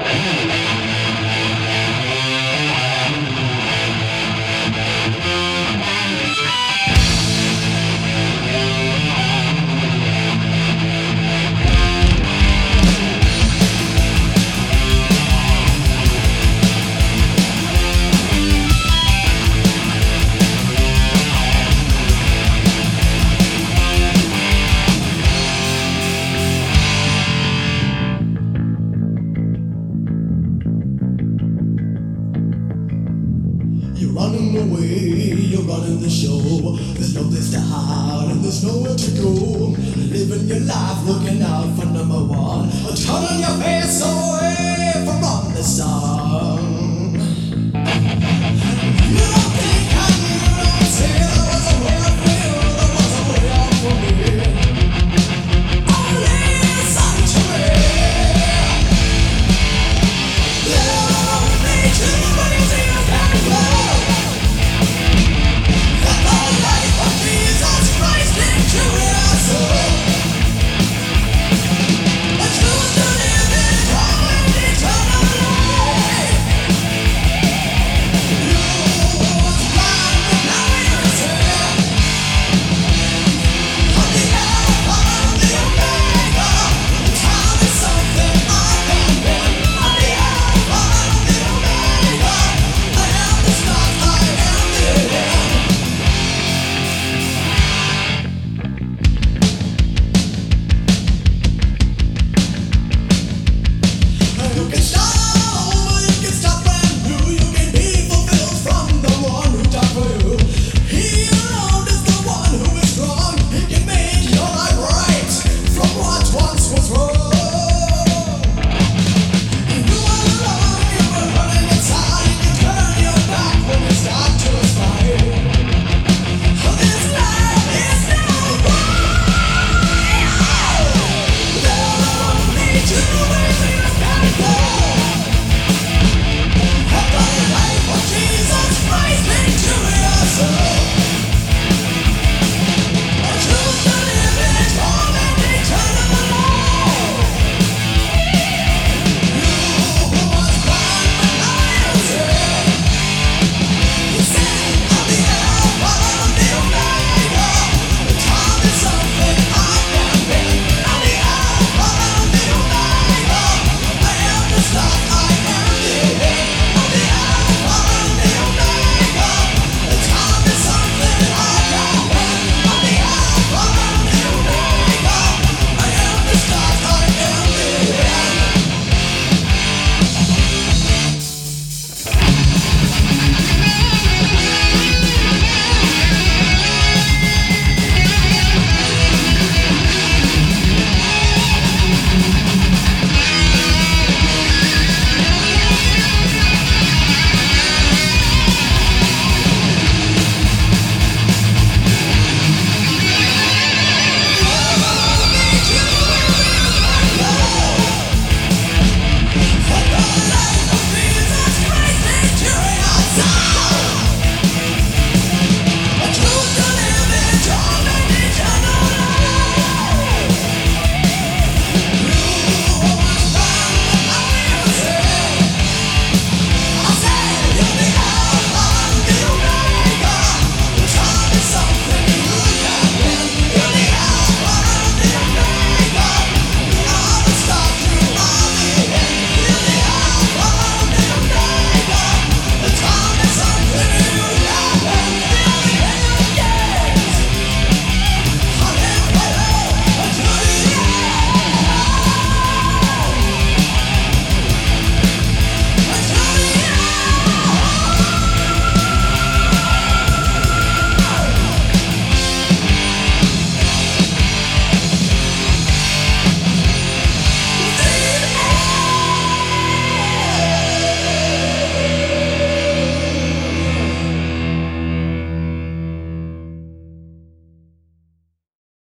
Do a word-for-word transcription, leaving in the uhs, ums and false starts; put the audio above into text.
You're running away, you're running the show. There's no place to hide and there's nowhere to go. Living your life, looking out for number one. Turning your face away from the sun. You don't think I knew, don't say there was a way out for you, there was a way out for me. Only listen to me. There are only two ways you can go. Two